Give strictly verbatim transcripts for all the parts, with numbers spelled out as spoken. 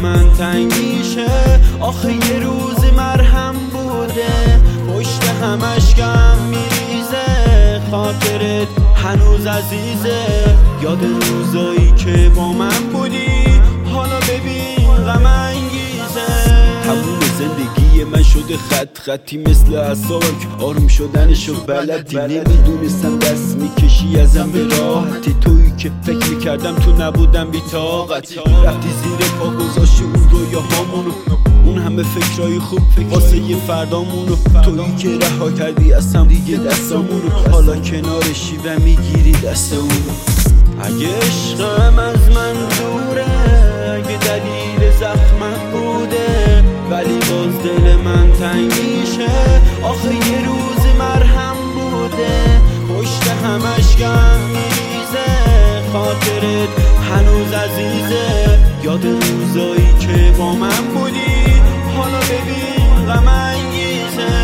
من تنگ میشه. آخه یه روز مرهم بوده پشت همش گم میریزه. خاطرت هنوز عزیزه، یاد روزایی که با من بودی حالا ببین غم انگیزه. تموم زندگی من شده خط خطی مثل اعصابم که آروم شدنشو بلدی. نمیدونستم دست میکشی ازم به راحتی، تویی که فکر میکردم تو نبودم بی طاقتی. رفتی زیر پا گذاشتی اون رویاهامونو، اون همه فکرای خوب واسه یه فردامونو. تویی که رها کردی از هم دیگه دستامونو، حالا کنارشی و میگیری دست اونو. اگه عشقم از من دوره، اگه دلیل زخمم بوده، ولی باز دل من تنگ میشه. آخه یه روز مرهم بوده پشت همش گم میریزه. خاطرت هنوز عزیزه، یاد روزایی که با من بودی حالا ببین غم انگیزه.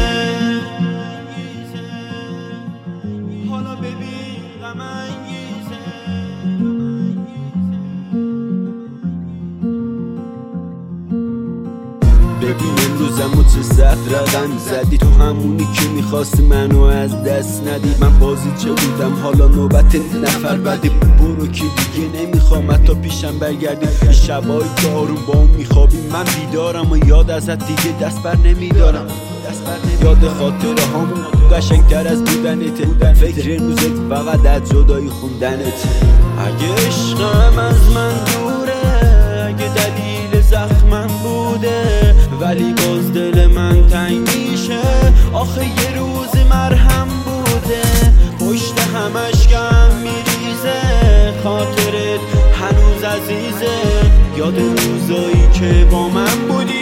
حالا ببین غم انگیزه. ببین امروزمو چه زد رقم زدی، تو همونی که میخواستی منو از دست ندی. من بازی چه بودم حالا نوبت نفر بعدی. برو که دیگه نمیخوام حتی پیشم برگردی. شبایی که آروم با اون میخوابی من بیدارم و یاد ازت دیگه دست بر نمیدارم. یاد خاطره هامون قشنگتر از بودنته، فکر امروزت فقط از جدایی خوندنت. اگه عشقم از من دوره، اگه دلیل زخمم بوده، ولی باز دل من تنگ میشه. آخه یه روز مرهم بوده پشت همش گم میریزه. خاطرت هنوز عزیزه، یاد روزایی که با من بودی